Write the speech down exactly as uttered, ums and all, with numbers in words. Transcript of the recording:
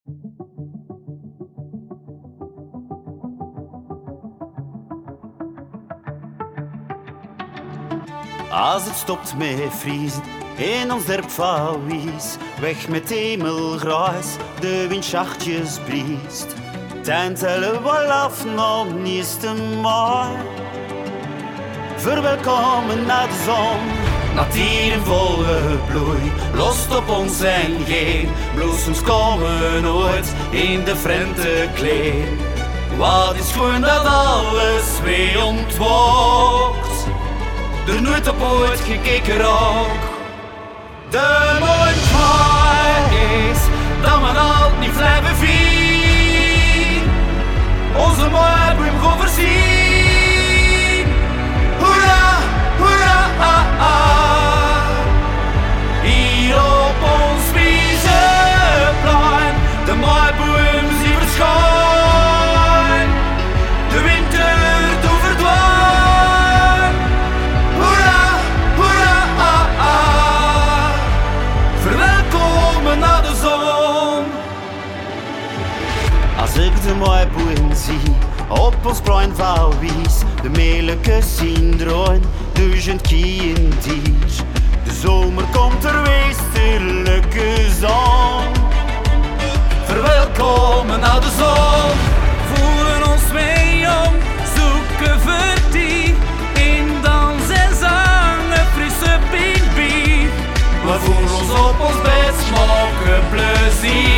Als het stopt met vriezen in ons dorp van Wies, weg met hemelgruis, de wind zachtjes briest. Dan tellen we wel af naar het eerste maai. Verwelkomen naar de zon, natuur in volle bloei, lost op ons en geen bloesems komen nooit in de vrente kleed. Wat is gewoon dat alles weer ontwokt, er nooit op ooit gekeken ook. De mooie is dat men altijd niet blijven zien, onze mooie bloem gaan voorzien. Hoera, hoera, ah, ah. Hier op ons Wieseplein, de mooie bloem zie verschijnen, de winter toe verdwijnt. Hoera, hoera, ah, ah. Verwelkomen naar de zon. Als ik de mooie boeien zie op ons plein van Wies, de melijke zien draaien, duizend kieën dier. De zomer komt er weesterlijke zon. Verwelkomen naar de zon. Voelen ons mee om, zoeken vertier in dans en zang, een frisse bier. We voelen ons op ons bed, smoken plezier.